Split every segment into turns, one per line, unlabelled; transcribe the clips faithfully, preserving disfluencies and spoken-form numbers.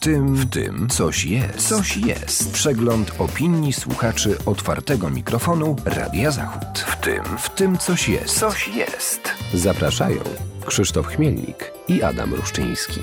tym, w tym coś jest. Coś jest. Przegląd opinii słuchaczy otwartego mikrofonu Radia Zachód. W tym, w tym coś jest. Coś jest. Zapraszają Krzysztof Chmielnik i Adam Ruszczyński.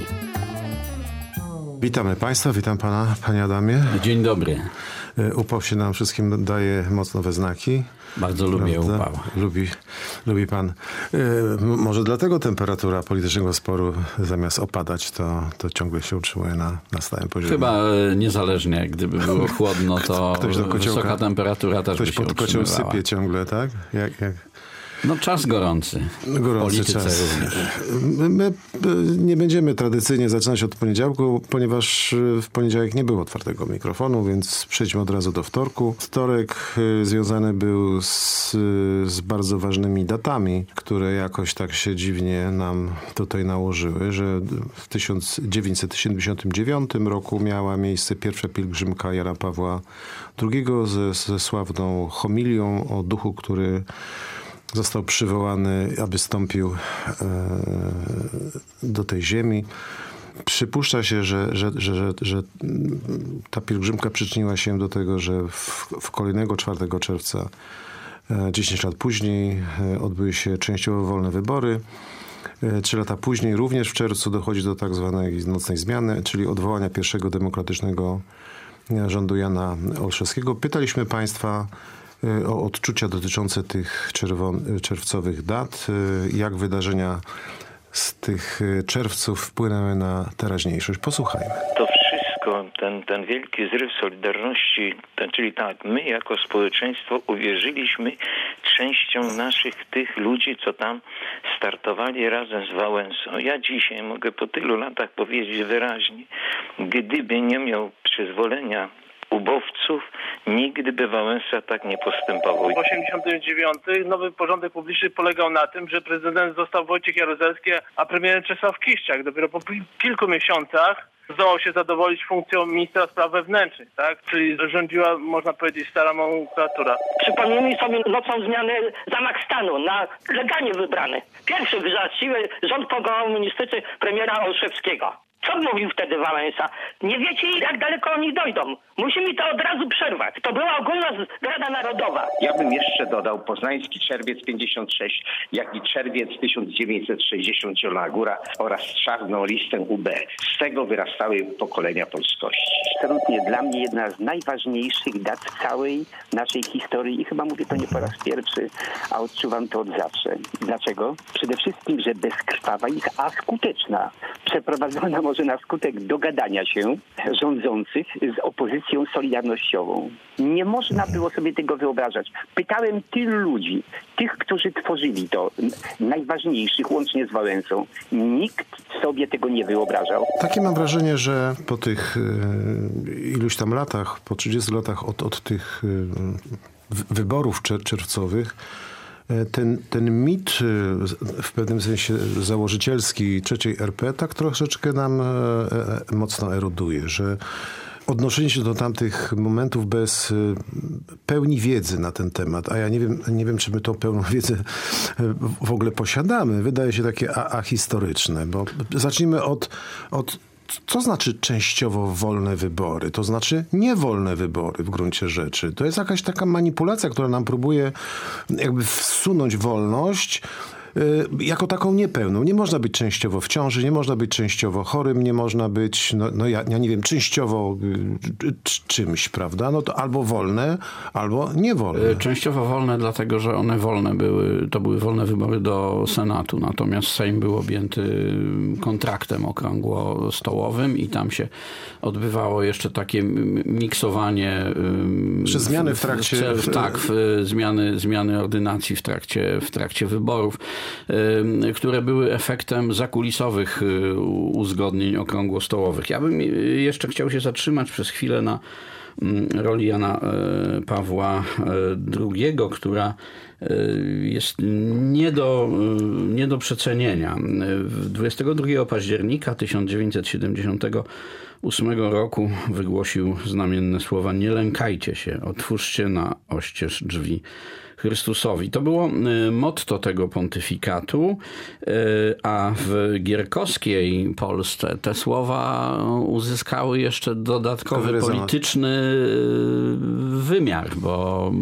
Witamy Państwa, witam Pana, Panie Adamie.
Dzień dobry.
Upał się nam wszystkim daje mocno we znaki.
Bardzo lubię
Prawda?
upał.
Lubi, lubi Pan. Y, może dlatego temperatura politycznego sporu zamiast opadać, to, to ciągle się utrzymuje na, na stałym poziomie.
Chyba niezależnie, gdyby było chłodno, to
ktoś do kociołka,
wysoka temperatura też
ktoś
by się
pod kocioł
utrzymywała.
sypie ciągle, tak? Jak, jak...
No czas gorący.
Gorący
Polityce
czas.
również.
My, my nie będziemy tradycyjnie zaczynać od poniedziałku, ponieważ w poniedziałek nie było otwartego mikrofonu, więc przejdźmy od razu do wtorku. Wtorek związany był z, z bardzo ważnymi datami, które jakoś tak się dziwnie nam tutaj nałożyły, że w tysiąc dziewięćset siedemdziesiątym dziewiątym roku miała miejsce pierwsza pielgrzymka Jana Pawła drugiego ze, ze sławną homilią o duchu, który został przywołany, aby stąpił e, do tej ziemi. Przypuszcza się, że, że, że, że, że ta pielgrzymka przyczyniła się do tego, że w, w kolejnego czwartego czerwca, e, dziesięć lat później, e, odbyły się częściowo wolne wybory. E, trzy lata później, również w czerwcu, dochodzi do tak zwanej nocnej zmiany, czyli odwołania pierwszego demokratycznego rządu Jana Olszewskiego. Pytaliśmy Państwa o odczucia dotyczące tych czerwon- czerwcowych dat, jak wydarzenia z tych czerwców wpłynęły na teraźniejszość. Posłuchajmy.
To wszystko, ten, ten wielki zryw Solidarności, ten, czyli tak, my jako społeczeństwo uwierzyliśmy częścią naszych tych ludzi, co tam startowali razem z Wałęsą. Ja dzisiaj mogę po tylu latach powiedzieć wyraźnie, gdyby nie miał przyzwolenia ubowców, nigdy by Wałęsa tak nie postępował.
W osiemdziesiątym dziewiątym nowy porządek publiczny polegał na tym, że prezydent został Wojciech Jaruzelski, a premierem Czesław Kiszczak. Dopiero po kilku miesiącach zdołał się zadowolić funkcją ministra spraw wewnętrznych, tak? Czyli rządziła, można powiedzieć, stara nomenklatura.
Przypomnijmy sobie nocą zmianę zamach stanu na legalnie wybrany. Pierwszy za siłę rząd powołał ministry premiera Olszewskiego. Co mówił wtedy Wałęsa? Nie wiecie, jak daleko oni dojdą. Musimy to od razu przerwać. To była ogólna Rada Narodowa.
Ja bym jeszcze dodał poznański czerwiec pięćdziesiąt sześć, jak i czerwiec tysiąc dziewięćset sześćdziesiąt Zielona Góra oraz czarną listę U B. Z tego wyrastały pokolenia polskości.
Absolutnie dla mnie jedna z najważniejszych dat w całej naszej historii i chyba mówię to nie po raz pierwszy, a odczuwam to od zawsze. Dlaczego? Przede wszystkim, że bezkrwawa ich, a skuteczna. Przeprowadzona może na skutek dogadania się rządzących z opozycją solidarnościową. Nie można było sobie tego wyobrażać. Pytałem tylu ludzi, tych, którzy tworzyli to, najważniejszych, łącznie z Wałęsą. Nikt sobie tego nie wyobrażał.
Takie mam wrażenie, że po tych y, iluś tam latach, po trzydziestu latach od, od tych y, wyborów czer- czerwcowych, Ten, ten mit w pewnym sensie założycielski trzeciej R P tak troszeczkę nam e, e, mocno eroduje, że odnoszenie się do tamtych momentów bez pełni wiedzy na ten temat, a ja nie wiem, nie wiem czy my tą pełną wiedzę w ogóle posiadamy, wydaje się takie a- ahistoryczne, bo zacznijmy od, od co znaczy częściowo wolne wybory? To znaczy niewolne wybory w gruncie rzeczy. To jest jakaś taka manipulacja, która nam próbuje jakby wsunąć wolność jako taką niepełną. Nie można być częściowo w ciąży, nie można być częściowo chorym, nie można być, no, no ja, ja nie wiem, częściowo y, czymś, prawda? No to albo wolne, albo niewolne.
Częściowo wolne, dlatego że one wolne były, to były wolne wybory do Senatu, natomiast Sejm był objęty kontraktem okrągłostołowym i tam się odbywało jeszcze takie miksowanie.
Czy zmiany w trakcie...
W, w, tak, w, zmiany, zmiany ordynacji w trakcie, w trakcie wyborów, które były efektem zakulisowych uzgodnień okrągłostołowych. Ja bym jeszcze chciał się zatrzymać przez chwilę na roli Jana Pawła drugiego, która jest nie do, nie do przecenienia. dwudziestego drugiego października tysiąc dziewięćset siedemdziesiątego ósmego roku wygłosił znamienne słowa: nie lękajcie się, otwórzcie na oścież drzwi Chrystusowi. To było motto tego pontyfikatu, a w gierkowskiej Polsce te słowa uzyskały jeszcze dodatkowy polityczny wymiar, bo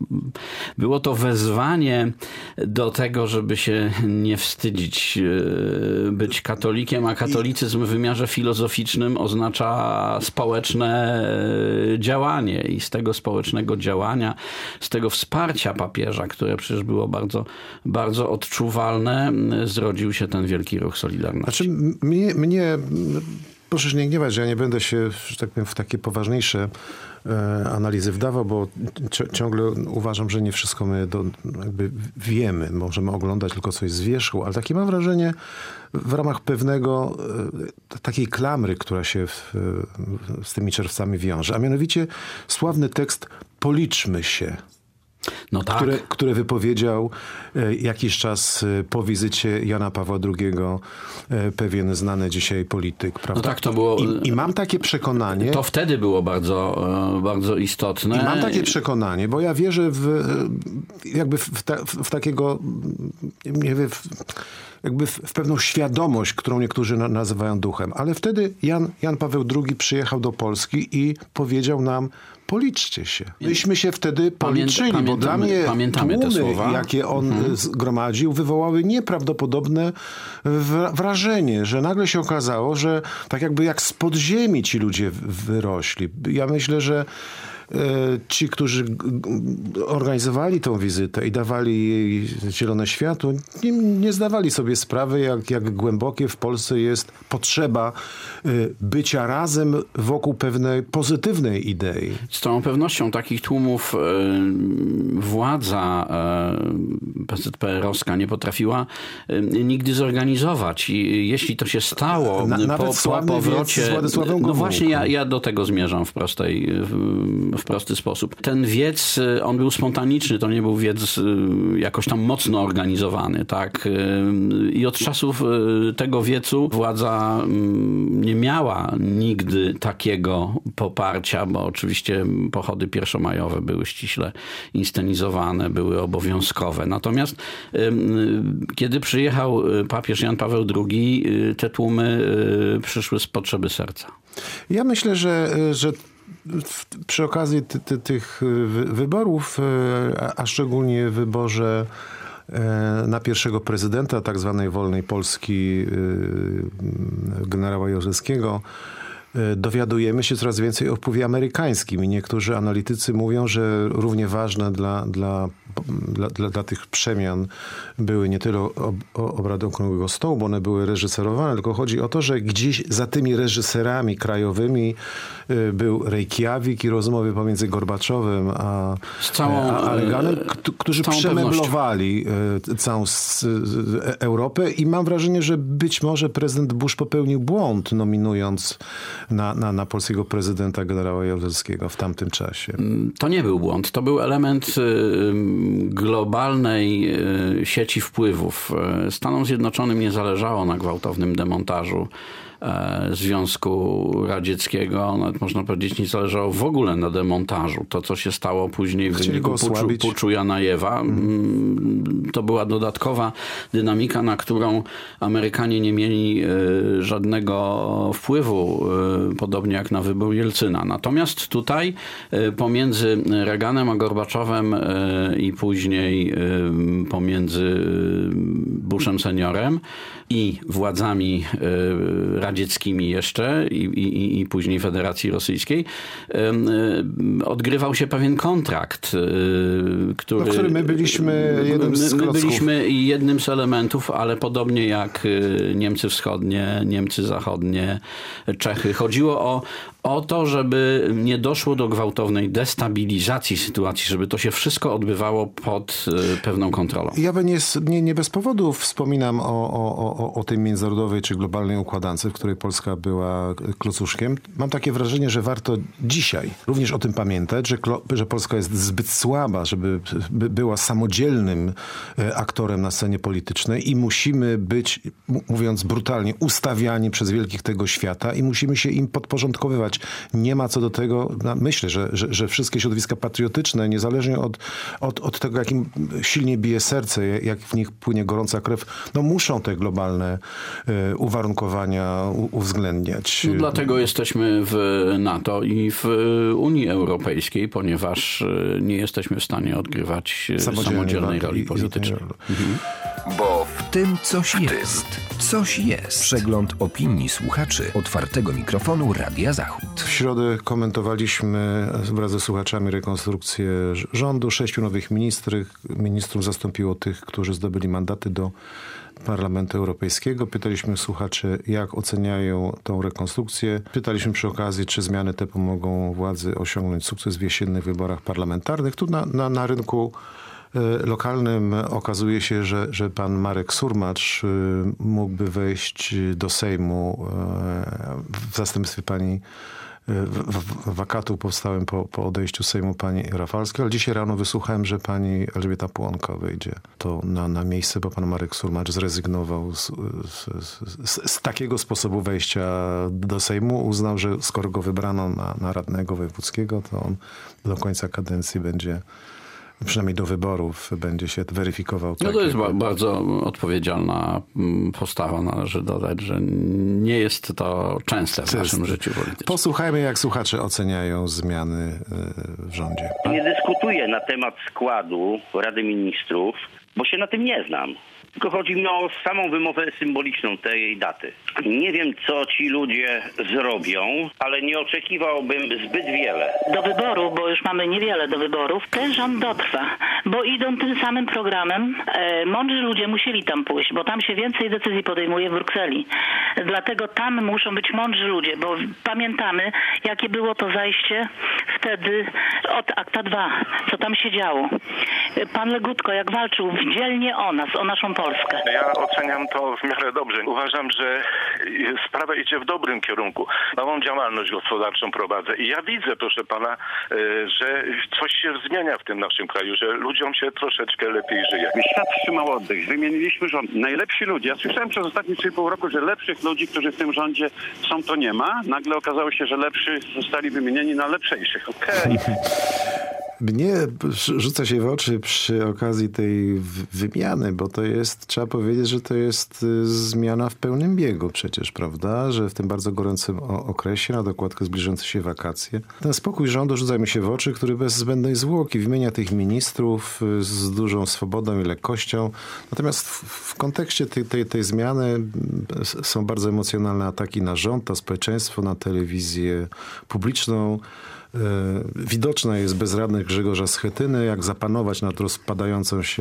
było to wezwanie do tego, żeby się nie wstydzić być katolikiem, a katolicyzm w wymiarze filozoficznym oznacza społeczne działanie i z tego społecznego działania, z tego wsparcia papieża, które przecież było bardzo, bardzo odczuwalne, zrodził się ten wielki ruch Solidarności.
Znaczy, mnie, mnie proszę się nie gniewać, że ja nie będę się, że tak powiem, w takie poważniejsze e, analizy wdawał, bo ci- ciągle uważam, że nie wszystko my do, jakby wiemy. Możemy oglądać tylko coś z wierzchu, ale takie mam wrażenie w ramach pewnego e, takiej klamry, która się w, z tymi czerwcami wiąże. A mianowicie sławny tekst "Policzmy się",
No tak.
które, które wypowiedział e, jakiś czas e, po wizycie Jana Pawła drugiego e, pewien znany dzisiaj polityk, prawda?
No tak, to było...
I, I mam takie przekonanie...
To wtedy było bardzo, e, bardzo istotne.
I mam takie przekonanie, bo ja wierzę w e, jakby w, w, ta, w takiego, nie wiem, w, jakby w, w pewną świadomość, którą niektórzy na, nazywają duchem. Ale wtedy Jan, Jan Paweł drugi przyjechał do Polski i powiedział nam: policzcie się. Myśmy się wtedy policzyli,
Pamięta,
bo dla mnie
pamiętamy te
tłumy,
słowa.
jakie on
Mhm.
zgromadził, wywołały nieprawdopodobne wra- wrażenie, że nagle się okazało, że tak jakby jak z podziemi ci ludzie wyrośli. Ja myślę, że e, ci, którzy g- g- organizowali tą wizytę i dawali jej zielone światło, nie, nie zdawali sobie sprawy, jak, jak głębokie w Polsce jest potrzeba e, bycia razem wokół pewnej pozytywnej idei.
Z całą pewnością takich tłumów e, władza e, P Z P R-owska nie potrafiła e, nigdy zorganizować. I jeśli to się stało
Na-
po,
nawet
po
sławny
powrocie...
wiec z Władysławem
No
Gomułką.
właśnie ja, ja do tego zmierzam w, prostej, w, w prosty sposób. Ten wiec, on był spontaniczny, to nie był wiec e, jakoś tam mocno organizowany. Tak? E, I od czasów e, tego wiecu władza mm, nie miała nigdy takiego poparcia, bo oczywiście pochody pierwszomajowe były ściśle inscenizowane, były obowiązkowe. Natomiast ym, kiedy przyjechał papież Jan Paweł drugi, y, te tłumy y, przyszły z potrzeby serca.
Ja myślę, że, że w, przy okazji ty, ty, tych wy- wyborów, e, a, a szczególnie w wyborze e, na pierwszego prezydenta tak zwanej wolnej Polski e, generała Jaruzelskiego, e, dowiadujemy się coraz więcej o wpływie amerykańskim i niektórzy analitycy mówią, że równie ważne dla, dla, dla, dla, dla tych przemian były nie tyle ob, obrady Okrągłego Stołu, bo one były reżyserowane, tylko chodzi o to, że gdzieś za tymi reżyserami krajowymi y, był Reykjavik i rozmowy pomiędzy Gorbaczowem a,
Z całą,
a, a Reaganem, k- którzy
z całą
przemeblowali y, całą s, y, Europę i mam wrażenie, że być może prezydent Bush popełnił błąd, nominując na, na, na polskiego prezydenta generała Jaruzelskiego w tamtym czasie.
To nie był błąd. To był element y, globalnej y, sieci wpływów. Y, Stanom Zjednoczonym nie zależało na gwałtownym demontażu e, Związku Radzieckiego. Nawet można powiedzieć, nie zależało w ogóle na demontażu. To, co się stało później w
Chcieli
wyniku
go
puczu,
osłabić.
puczu Janajewa, mm, to była dodatkowa dynamika, na którą Amerykanie nie mieli y, żadnego wpływu, y, podobnie jak na wybór Jelcyna. Natomiast tutaj y, pomiędzy Reaganem a Gorbaczowem y, i później y, pomiędzy y, Bushem seniorem i władzami y, radzieckimi jeszcze i, i, i później Federacji Rosyjskiej y, y, odgrywał się pewien kontrakt, y, który...
No, w którym my byliśmy jednym z
my, my
klocków.
byliśmy jednym z elementów, ale podobnie jak y, Niemcy Wschodnie, Niemcy Zachodnie, Czechy. Chodziło o o to, żeby nie doszło do gwałtownej destabilizacji sytuacji, żeby to się wszystko odbywało pod pewną kontrolą.
Ja nie, nie, nie bez powodu wspominam o, o, o, o tej międzynarodowej czy globalnej układance, w której Polska była klocuszkiem. Mam takie wrażenie, że warto dzisiaj również o tym pamiętać, że, że Polska jest zbyt słaba, żeby by była samodzielnym aktorem na scenie politycznej i musimy być, mówiąc brutalnie, ustawiani przez wielkich tego świata i musimy się im podporządkowywać. Nie ma co do tego, no myślę, że, że, że wszystkie środowiska patriotyczne, niezależnie od, od, od tego, jakim silnie bije serce, jak w nich płynie gorąca krew, no muszą te globalne y, uwarunkowania u, uwzględniać.
No dlatego jesteśmy w NATO i w Unii Europejskiej, ponieważ nie jesteśmy w stanie odgrywać samodzielnej roli politycznej.
Mhm. Bo w tym coś jest. Coś jest. Przegląd opinii słuchaczy Otwartego Mikrofonu Radia Zachód.
W środę komentowaliśmy wraz ze słuchaczami rekonstrukcję rządu. Sześciu nowych ministrów, ministrów zastąpiło tych, którzy zdobyli mandaty do Parlamentu Europejskiego. Pytaliśmy słuchaczy, jak oceniają tą rekonstrukcję. Pytaliśmy przy okazji, czy zmiany te pomogą władzy osiągnąć sukces w jesiennych wyborach parlamentarnych. Tu na, na, na rynku lokalnym okazuje się, że, że pan Marek Surmacz mógłby wejść do Sejmu w zastępstwie pani wakatu powstałym po, po odejściu z Sejmu pani Rafalskiej, ale dzisiaj rano wysłuchałem, że pani Elżbieta Płonka wejdzie to na, na miejsce, bo pan Marek Surmacz zrezygnował z, z, z, z takiego sposobu wejścia do Sejmu. Uznał, że skoro go wybrano na, na radnego wojewódzkiego, to on do końca kadencji będzie, przynajmniej do wyborów, będzie się weryfikował.
No to jest ba- bardzo odpowiedzialna postawa. Należy dodać, że nie jest to częste w naszym życiu politycznym.
Posłuchajmy, jak słuchacze oceniają zmiany w rządzie.
Nie dyskutuję na temat składu Rady Ministrów, bo się na tym nie znam. Tylko chodzi mi o samą wymowę symboliczną tej daty. Nie wiem, co ci ludzie zrobią, ale nie oczekiwałbym zbyt wiele.
Do wyborów, bo już mamy niewiele do wyborów, ten rząd dotrwa, bo idą tym samym programem. E, mądrzy ludzie musieli tam pójść, bo tam się więcej decyzji podejmuje w Brukseli. Dlatego tam muszą być mądrzy ludzie, bo pamiętamy, jakie było to zajście wtedy od akta dwa, co tam się działo. Pan Legutko, jak walczył dzielnie o nas, o naszą Polskę.
Ja oceniam to w miarę dobrze. Uważam, że sprawa idzie w dobrym kierunku. Nową działalność gospodarczą prowadzę i ja widzę, proszę pana, że coś się zmienia w tym naszym kraju, że ludziom się troszeczkę lepiej żyje.
Świat wstrzymał oddech. Wymieniliśmy rząd. Najlepsi ludzie. Ja słyszałem przez ostatnie trzy i pół roku, że lepszych ludzi, którzy w tym rządzie są, to nie ma. Nagle okazało się, że lepszy zostali wymienieni na lepszejszych. Okej. Okay.
Mnie rzuca się w oczy przy okazji tej wymiany, bo to jest, trzeba powiedzieć, że to jest zmiana w pełnym biegu przecież, prawda? Że w tym bardzo gorącym okresie, na dokładkę zbliżające się wakacje, ten spokój rządu rzuca mi się w oczy, który bez zbędnej zwłoki wymienia tych ministrów z dużą swobodą i lekkością. Natomiast w, w kontekście tej, tej, tej zmiany są bardzo emocjonalne ataki na rząd, na społeczeństwo, na telewizję publiczną. Widoczna jest bezradność Grzegorza Schetyny, jak zapanować nad rozpadającą się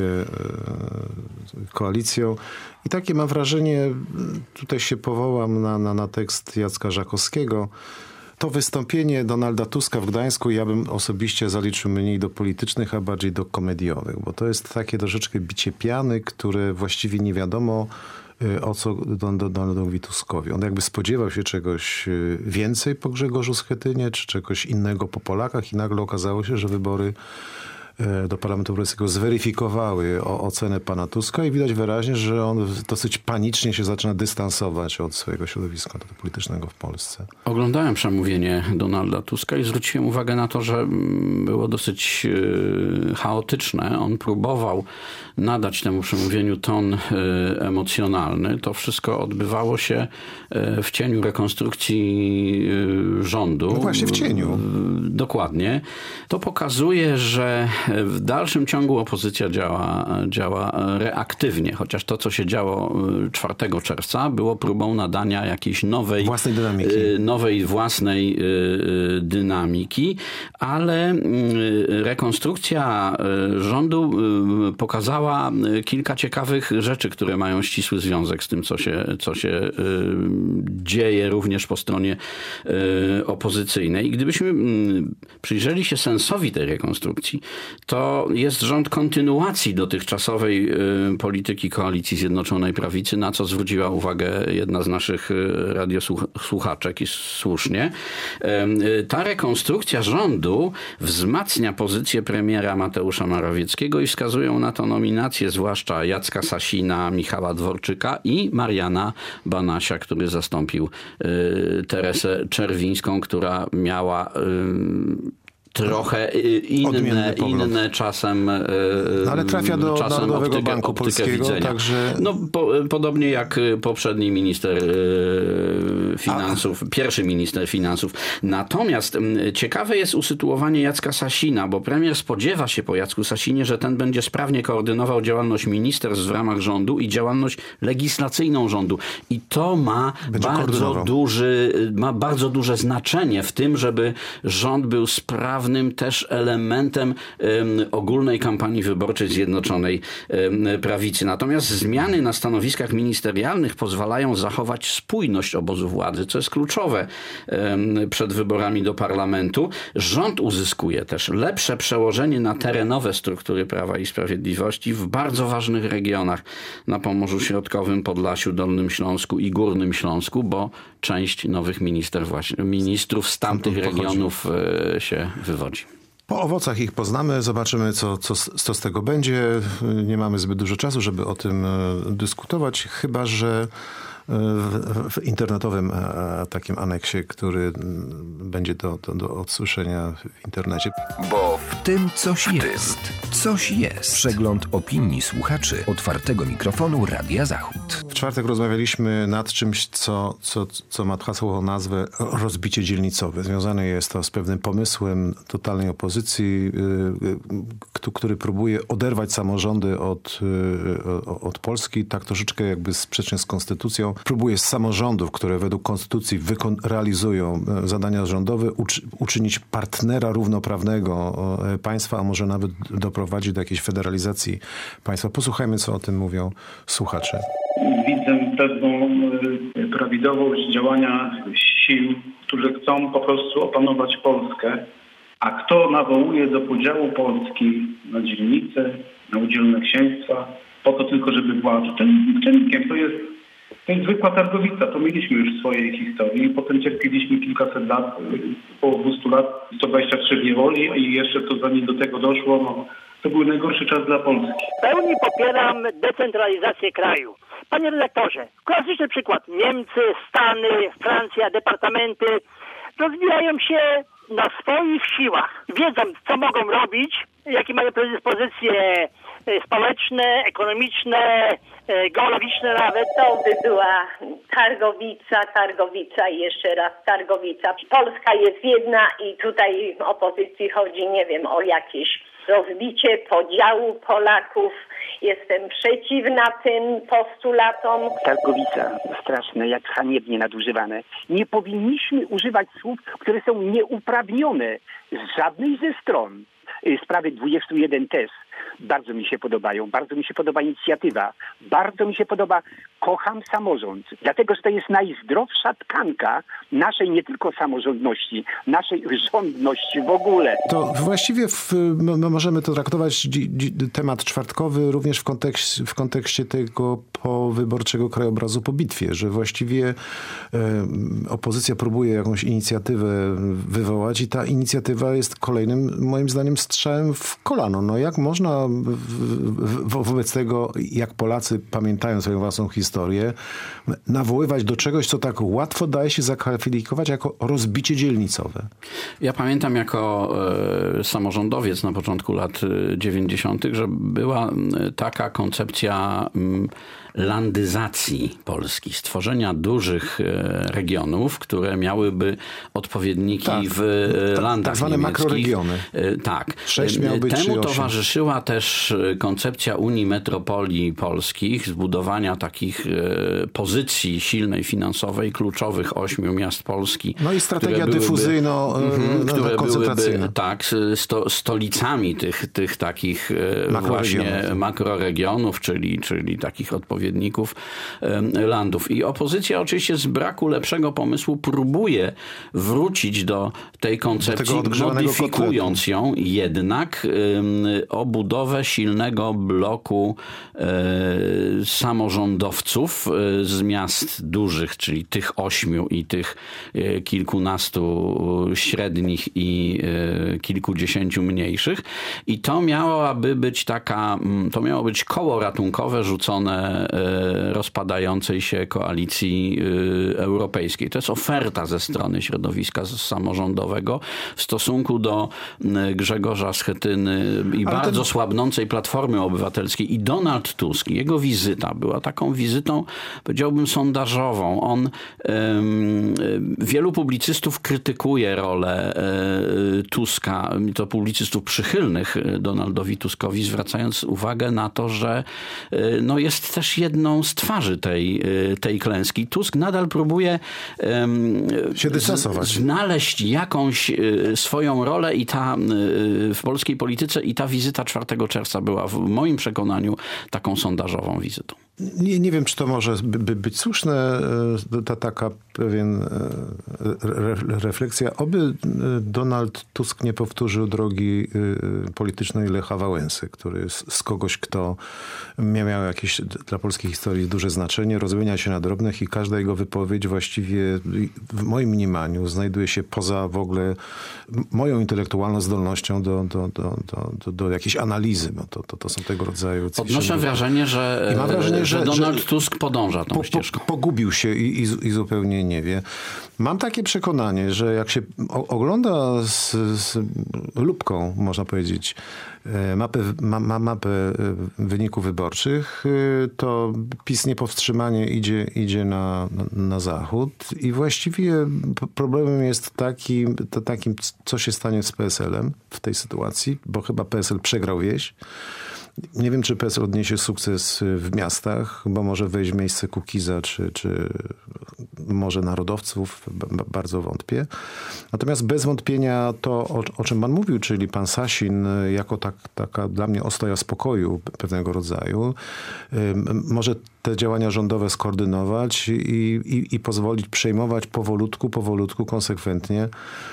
koalicją. I takie mam wrażenie, tutaj się powołam na, na, na tekst Jacka Żakowskiego, to wystąpienie Donalda Tuska w Gdańsku ja bym osobiście zaliczył mniej do politycznych, a bardziej do komediowych, bo to jest takie troszeczkę bicie piany, które właściwie nie wiadomo, o co Donaldowi Tuskowi. On jakby spodziewał się czegoś więcej po Grzegorzu Schetynie, czy czegoś innego po Polakach i nagle okazało się, że wybory do Parlamentu Europejskiego zweryfikowały o, ocenę pana Tuska i widać wyraźnie, że on dosyć panicznie się zaczyna dystansować od swojego środowiska politycznego w Polsce.
Oglądałem przemówienie Donalda Tuska i zwróciłem uwagę na to, że było dosyć chaotyczne. On próbował nadać temu przemówieniu ton emocjonalny. To wszystko odbywało się w cieniu rekonstrukcji rządu.
No właśnie w cieniu.
Dokładnie. To pokazuje, że w dalszym ciągu opozycja działa, działa reaktywnie, chociaż to, co się działo czwartego czerwca, było próbą nadania jakiejś nowej,
własnej dynamiki.
nowej własnej dynamiki, ale rekonstrukcja rządu pokazała kilka ciekawych rzeczy, które mają ścisły związek z tym, co się, co się dzieje również po stronie opozycyjnej. I gdybyśmy przyjrzeli się sensowi tej rekonstrukcji, to jest rząd kontynuacji dotychczasowej polityki Koalicji Zjednoczonej Prawicy, na co zwróciła uwagę jedna z naszych radiosłuchaczek i słusznie. Ta rekonstrukcja rządu wzmacnia pozycję premiera Mateusza Morawieckiego i wskazują na to nominacje zwłaszcza Jacka Sasina, Michała Dworczyka i Mariana Banasia, który zastąpił Teresę Czerwińską, która miała trochę inne, inne czasem,
no, ale trafia do
czasem
Narodowego
optykę,
Banku
optykę
Polskiego,
widzenia.
także...
No, po, podobnie jak poprzedni minister finansów, A. pierwszy minister finansów. Natomiast ciekawe jest usytuowanie Jacka Sasina, bo premier spodziewa się po Jacku Sasinie, że ten będzie sprawnie koordynował działalność ministerstw w ramach rządu i działalność legislacyjną rządu. I to ma bardzo, duży, ma bardzo duże znaczenie w tym, żeby rząd był sprawny też elementem um, ogólnej kampanii wyborczej Zjednoczonej um, Prawicy. Natomiast zmiany na stanowiskach ministerialnych pozwalają zachować spójność obozu władzy, co jest kluczowe um, przed wyborami do parlamentu. Rząd uzyskuje też lepsze przełożenie na terenowe struktury Prawa i Sprawiedliwości w bardzo ważnych regionach na Pomorzu Środkowym, Podlasiu, Dolnym Śląsku i Górnym Śląsku, bo część nowych minister właśnie, ministrów z tamtych regionów e, się wywodzi.
Po owocach ich poznamy, zobaczymy, co, co, co z tego będzie. Nie mamy zbyt dużo czasu, żeby o tym dyskutować, chyba że w, w internetowym takim aneksie, który będzie do, do, do odsłyszenia w internecie.
Bo w tym coś jest. Coś jest. Przegląd opinii słuchaczy otwartego mikrofonu Radia Zachód.
W czwartek rozmawialiśmy nad czymś, co, co, co ma hasło o nazwę rozbicie dzielnicowe. Związane jest to z pewnym pomysłem totalnej opozycji, który próbuje oderwać samorządy od, od Polski, tak troszeczkę jakby sprzecznie z konstytucją. Próbuje z samorządów, które według konstytucji wykon- realizują zadania rządowe, uczy- uczynić partnera równoprawnego państwa, a może nawet doprowadzić do jakiejś federalizacji państwa. Posłuchajmy, co o tym mówią słuchacze.
Widzę pewną prawidłowość działania sił, które chcą po prostu opanować Polskę. A kto nawołuje do podziału Polski na dzielnice, na oddzielne księstwa, po to tylko, żeby władzy. Tym czynnikiem to jest, to jest zwykła targowica. To mieliśmy już w swojej historii. Potem cierpieliśmy kilkaset lat, około dwieście lat, sto dwadzieścia trzy w niewoli i jeszcze to zanim do tego doszło, no, to był najgorszy czas dla Polski.
W pełni popieram decentralizację kraju. Panie redaktorze, klasyczny przykład. Niemcy, Stany, Francja, departamenty rozwijają się na swoich siłach. Wiedzą, co mogą robić, jakie mają predyspozycje społeczne, ekonomiczne, geologiczne nawet.
To by była targowica, targowica i jeszcze raz targowica. Polska jest jedna i tutaj w opozycji chodzi, nie wiem, o jakieś rozbicie podziału Polaków. Jestem przeciwna tym postulatom.
Targowica, straszne, jak haniebnie nadużywane. Nie powinniśmy używać słów, które są nieuprawnione z żadnej ze stron. Sprawy dwudziestu jeden też bardzo mi się podobają. Bardzo mi się podoba inicjatywa. Bardzo mi się podoba, kocham samorząd. Dlatego, że to jest najzdrowsza tkanka naszej nie tylko samorządności, naszej rządności w ogóle.
To właściwie w, m- możemy to traktować dzi- dzi- temat czwartkowy również w, kontekst, w kontekście tego powyborczego krajobrazu po bitwie, że właściwie e, opozycja próbuje jakąś inicjatywę wywołać i ta inicjatywa jest kolejnym, moim zdaniem, strzałem w kolano. No jak można w, w, wobec tego, jak Polacy pamiętają swoją własną historię, nawoływać do czegoś, co tak łatwo daje się zakwalifikować jako rozbicie dzielnicowe?
Ja pamiętam jako e, samorządowiec na początku lat dziewięćdziesiątych, że była taka koncepcja m, landyzacji Polski, stworzenia dużych regionów, które miałyby odpowiedniki tak, w landach
tak zwane
niemieckich.
Makroregiony.
Tak.
Sześć miał być,
Temu
osiem.
towarzyszyła też koncepcja Unii Metropolii Polskich, zbudowania takich pozycji silnej finansowej kluczowych ośmiu miast Polski.
No i strategia dyfuzyjno-koncentracyjna.
Byłyby, tak, sto, stolicami tych, tych takich właśnie makroregionów, czyli, czyli takich odpowiedników landów. I opozycja oczywiście z braku lepszego pomysłu próbuje wrócić do tej koncepcji, do modyfikując kotletu. ją jednak o budowę silnego bloku samorządowców z miast dużych, czyli tych ośmiu i tych kilkunastu średnich i kilkudziesięciu mniejszych. I to miałaby być taka, to miało być koło ratunkowe rzucone rozpadającej się koalicji europejskiej. To jest oferta ze strony środowiska samorządowego w stosunku do Grzegorza Schetyny i Ale bardzo ten... słabnącej Platformy Obywatelskiej i Donald Tusk. Jego wizyta była taką wizytą, powiedziałbym, sondażową. On, um, wielu publicystów krytykuje rolę um, Tuska, to publicystów przychylnych Donaldowi Tuskowi, zwracając uwagę na to, że um, no, jest też jedną z twarzy tej, tej klęski. Tusk nadal próbuje um,
się dystansować.
znaleźć jakąś um, swoją rolę i ta um, w polskiej polityce i ta wizyta czwartego czerwca była w moim przekonaniu taką sondażową wizytą.
Nie, nie wiem, czy to może by być słuszne, ta taka pewien re, refleksja. Oby Donald Tusk nie powtórzył drogi politycznej Lecha Wałęsy, który jest z kogoś, kto miał jakieś dla polskiej historii duże znaczenie, rozmienia się na drobnych i każda jego wypowiedź właściwie w moim mniemaniu znajduje się poza w ogóle moją intelektualną zdolnością do, do, do, do, do, do jakiejś analizy, bo to, to, to są tego rodzaju...
Odnoszę wrażenie, że... I mam wrażenie, że Donald że Tusk podąża tą po, ścieżką.
Po, pogubił się i, i, i zupełnie nie wie. Mam takie przekonanie, że jak się ogląda z, z lupką, można powiedzieć, mapę, ma, ma, mapę wyników wyborczych, to PiS niepowstrzymanie idzie, idzie na, na, na zachód i właściwie problemem jest taki, to takim, co się stanie z P S L-em w tej sytuacji, bo chyba P S L przegrał wieś. Nie wiem, czy P S L odniesie sukces w miastach, bo może wejść w miejsce Kukiza, czy, czy może narodowców, bardzo wątpię. Natomiast bez wątpienia to, o, o czym pan mówił, czyli pan Sasin jako tak, taka dla mnie ostoja spokoju pewnego rodzaju, może te działania rządowe skoordynować i, i, i pozwolić przejmować powolutku, powolutku, konsekwentnie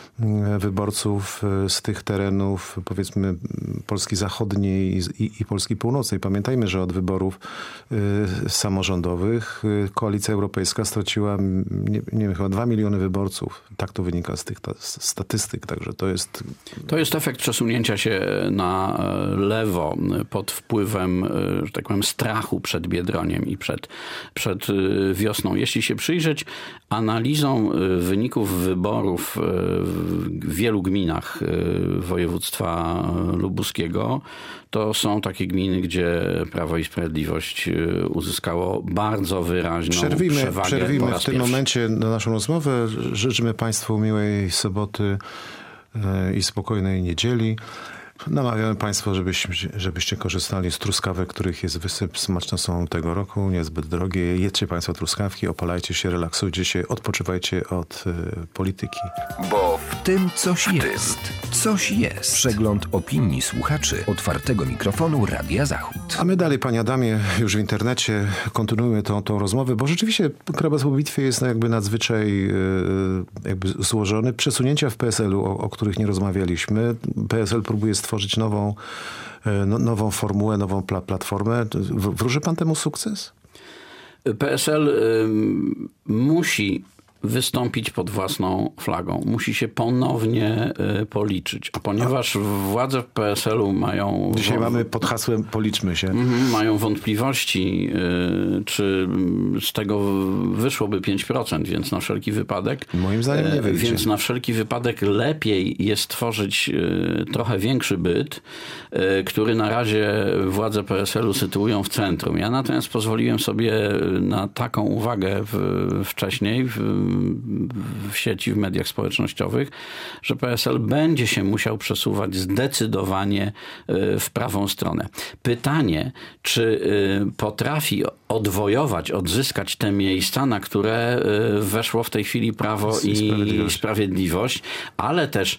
wyborców z tych terenów, powiedzmy, Polski Zachodniej i, i, i Polski Północnej. Pamiętajmy, że od wyborów y, samorządowych y, Koalicja Europejska straciła, nie, nie wiem, chyba dwa miliony wyborców. Tak to wynika z tych ta, z statystyk, także to jest...
To jest efekt przesunięcia się na lewo pod wpływem, że tak powiem, strachu przed Biedroniem i przed, przed wiosną. Jeśli się przyjrzeć analizą wyników wyborów w wielu gminach województwa lubuskiego, to są takie gminy, gdzie Prawo i Sprawiedliwość uzyskało bardzo wyraźną
przerwijmy,
przewagę.
Przerwijmy
po raz
w tym
pierwszy.
momencie na naszą rozmowę. Życzymy Państwu miłej soboty i spokojnej niedzieli. Namawiamy Państwa, żebyście, żebyście korzystali z truskawek, których jest wysyp. Smaczne są tego roku, niezbyt drogie. Jedzcie Państwo truskawki, opalajcie się, relaksujcie się, odpoczywajcie od y, polityki.
Bo w tym coś jest. Coś jest. Przegląd opinii słuchaczy otwartego mikrofonu Radia Zachód.
A my dalej, panie Adamie, już w internecie kontynuujemy tą, tą rozmowę, bo rzeczywiście krajobraz po bitwie jest jakby nadzwyczaj y, jakby złożony. Przesunięcia w P S L-u, o, o których nie rozmawialiśmy. P S L próbuje stworzyć tworzyć nową, no, nową formułę, nową pla- platformę. Wróży pan temu sukces?
P S L y, musi wystąpić pod własną flagą. Musi się ponownie y, policzyć. A ponieważ władze w P S L-u mają...
Dzisiaj w... mamy pod hasłem policzmy się.
Mm, mają wątpliwości, y, czy z tego wyszłoby pięć procent, więc na wszelki wypadek...
Moim zdaniem nie wyjdzie.
Więc na wszelki wypadek lepiej jest tworzyć y, trochę większy byt, y, który na razie władze P S L-u sytuują w centrum. Ja natomiast pozwoliłem sobie na taką uwagę w, wcześniej w, w sieci, w mediach społecznościowych, że P S L będzie się musiał przesuwać zdecydowanie w prawą stronę. Pytanie, czy potrafi odwojować, odzyskać te miejsca, na które weszło w tej chwili Prawo i Sprawiedliwość, i Sprawiedliwość ale też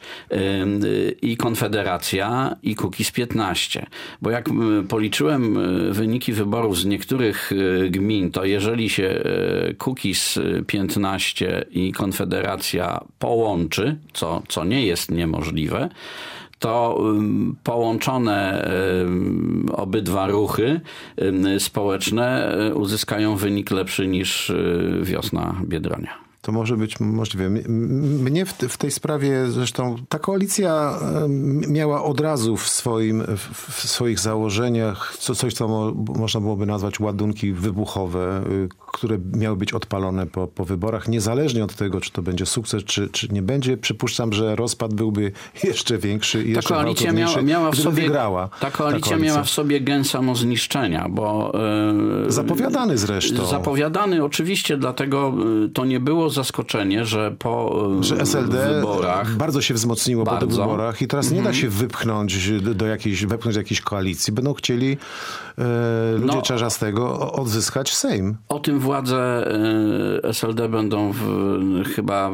i Konfederacja, i Kukiz piętnaście. Bo jak policzyłem wyniki wyborów z niektórych gmin, to jeżeli się Kukiz piętnaście i Konfederacja połączy, co, co nie jest niemożliwe, to połączone obydwa ruchy społeczne uzyskają wynik lepszy niż Wiosna Biedronia.
To może być możliwe. Mnie w, w tej sprawie zresztą ta koalicja miała od razu w, swoim, w swoich założeniach co, coś, co mo, można byłoby nazwać ładunki wybuchowe, które miały być odpalone po, po wyborach, niezależnie od tego, czy to będzie sukces, czy, czy nie będzie. Przypuszczam, że rozpad byłby jeszcze większy i jeszcze
ta koalicja miała, miała w sobie,
wygrała.
Ta koalicja, ta koalicja miała w sobie gen samozniszczenia, bo...
Yy, zapowiadany zresztą.
Zapowiadany oczywiście, dlatego to nie było zaskoczenie, że po
że S L D
wyborach...
bardzo się wzmocniło
bardzo.
po tych wyborach i teraz mm-hmm. nie da się wypchnąć do jakiejś, wepchnąć do jakiejś koalicji. Będą chcieli e, ludzie no, Czarzastego odzyskać Sejm.
O tym władze S L D będą w, chyba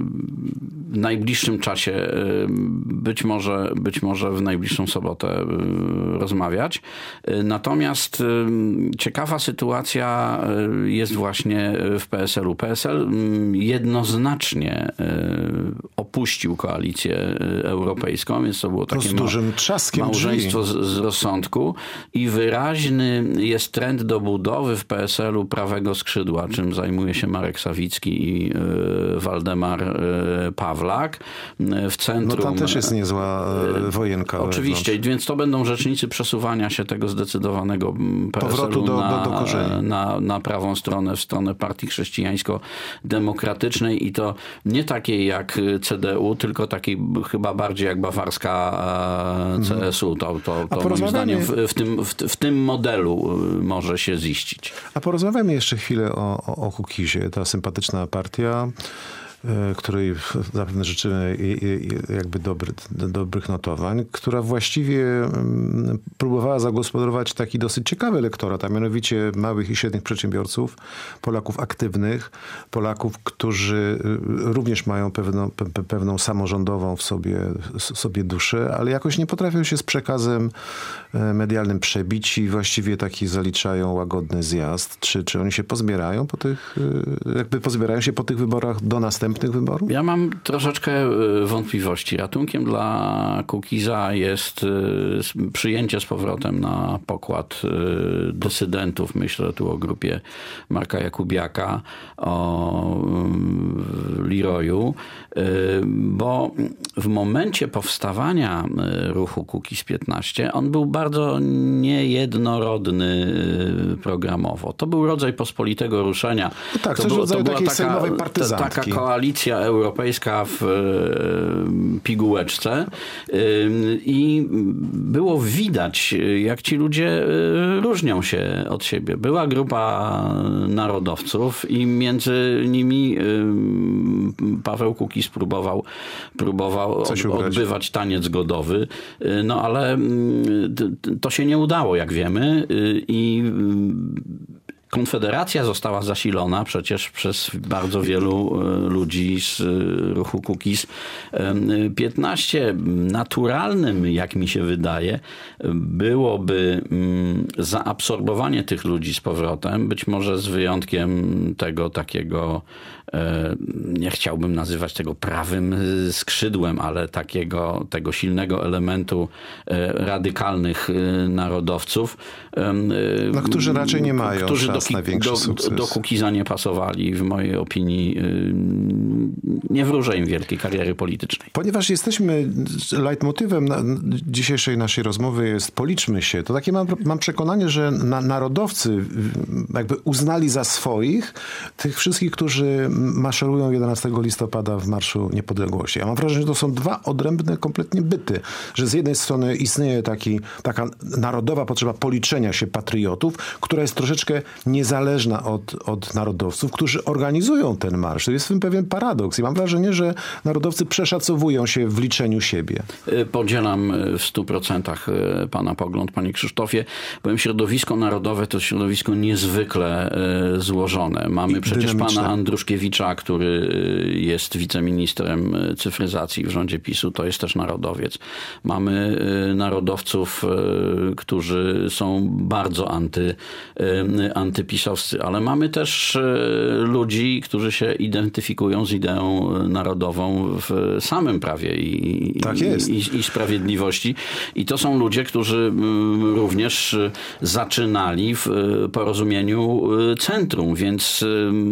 w najbliższym czasie, być może, być może w najbliższą sobotę rozmawiać. Natomiast ciekawa sytuacja jest właśnie w P S L-u. P S L jednoznacznie opuścił koalicję europejską, więc to było takie
to z dużym trzaskiem
małżeństwo z, z rozsądku i wyraźny jest trend do budowy w P S L-u prawego skrzydła, czym zajmuje się Marek Sawicki i y, Waldemar y, Pawlak. W centrum...
No tam też jest niezła y, wojenka.
Oczywiście,
wewnątrz.
Więc to będą rzecznicy przesuwania się tego zdecydowanego P S L-u
powrotu do,
na,
do, do korzeni.
Na, na prawą stronę, w stronę partii chrześcijańsko-demokratycznej i to nie takiej jak C D U, tylko takiej chyba bardziej jak bawarska C S U. To, to, to moim zdaniem w, w, tym, w, w tym modelu może się ziścić.
A porozmawiamy jeszcze chwilę o, o, o Kukizie. Ta sympatyczna partia, której zapewne życzymy jakby dobry, dobrych notowań, która właściwie próbowała zagospodarować taki dosyć ciekawy elektorat, a mianowicie małych i średnich przedsiębiorców, Polaków aktywnych, Polaków, którzy również mają pewną, pe, pewną samorządową w sobie, sobie duszę, ale jakoś nie potrafią się z przekazem medialnym przebić i właściwie taki zaliczają łagodny zjazd. Czy, czy oni się pozbierają po tych, jakby pozbierają się po tych wyborach do następnych wyborów?
Ja mam troszeczkę wątpliwości. Ratunkiem dla Kukiza jest przyjęcie z powrotem na pokład dysydentów. Myślę tu o grupie Marka Jakubiaka, o Leroyu, bo w momencie powstawania ruchu Kukiz piętnaście on był bardzo niejednorodny programowo. To był rodzaj pospolitego ruszenia.
No tak,
to,
to,
było,
to była takiej
taka,
sejmowej partyzantki.
Taka koalicja europejska w pigułeczce i było widać, jak ci ludzie różnią się od siebie. Była grupa narodowców i między nimi Paweł Kukiz próbował, próbował odbywać taniec godowy, no ale to się nie udało, jak wiemy, i Konfederacja została zasilona przecież przez bardzo wielu ludzi z ruchu Kukiz piętnaście. Naturalnym, jak mi się wydaje, byłoby zaabsorbowanie tych ludzi z powrotem, być może z wyjątkiem tego takiego nie chciałbym nazywać tego prawym skrzydłem, ale takiego tego silnego elementu radykalnych narodowców.
No, którzy raczej nie mają
którzy
szans
do,
na większy
do,
sukces.
Do Kukiza nie pasowali, w mojej opinii nie wróżę im wielkiej kariery politycznej.
Ponieważ jesteśmy, leitmotywem na, dzisiejszej naszej rozmowy jest policzmy się, to takie mam, mam przekonanie, że na, narodowcy jakby uznali za swoich tych wszystkich, którzy maszerują jedenastego listopada w Marszu Niepodległości. Ja mam wrażenie, że to są dwa odrębne kompletnie byty, że z jednej strony istnieje taki, taka narodowa potrzeba policzenia się patriotów, która jest troszeczkę niezależna od, od narodowców, którzy organizują ten marsz. To jest w tym pewien paradoks i mam wrażenie, że narodowcy przeszacowują się w liczeniu siebie.
Podzielam w stu procentach pana pogląd, panie Krzysztofie. Powiem, środowisko narodowe to środowisko niezwykle złożone. Mamy przecież pana Andruszkiewicza, który jest wiceministrem cyfryzacji w rządzie PiSu. To jest też narodowiec. Mamy narodowców, którzy są bardzo anty, antypisowscy, ale mamy też ludzi, którzy się identyfikują z ideą narodową w samym prawie i,
tak jest.
i, i sprawiedliwości. I to są ludzie, którzy również zaczynali w porozumieniu centrum, więc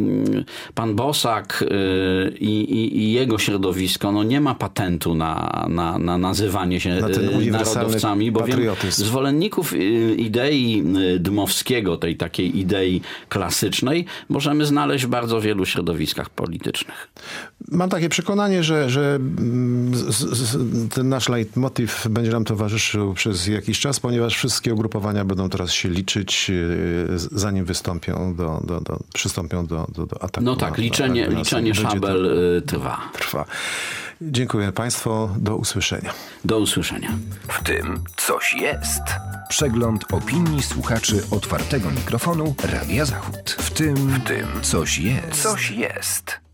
pan Bosak i, i, i jego środowisko no nie ma patentu na, na, na nazywanie się na narodowcami, bowiem patriotyzm. Zwolenników idei Dmowskiego, tej takiej idei klasycznej, możemy znaleźć w bardzo wielu środowiskach politycznych.
Mam takie przekonanie, że, że z, z, ten nasz leitmotiv będzie nam towarzyszył przez jakiś czas, ponieważ wszystkie ugrupowania będą teraz się liczyć, zanim wystąpią, do, do, do, przystąpią do, do, do ataku.
No tak,
na,
liczenie,
na, na
liczenie szabel to, trwa.
Trwa. Dziękuję państwu. Do usłyszenia.
Do usłyszenia.
W tym coś jest. Przegląd opinii słuchaczy otwartego mikrofonu Radia Zachód. W tym, w tym coś jest. Coś jest.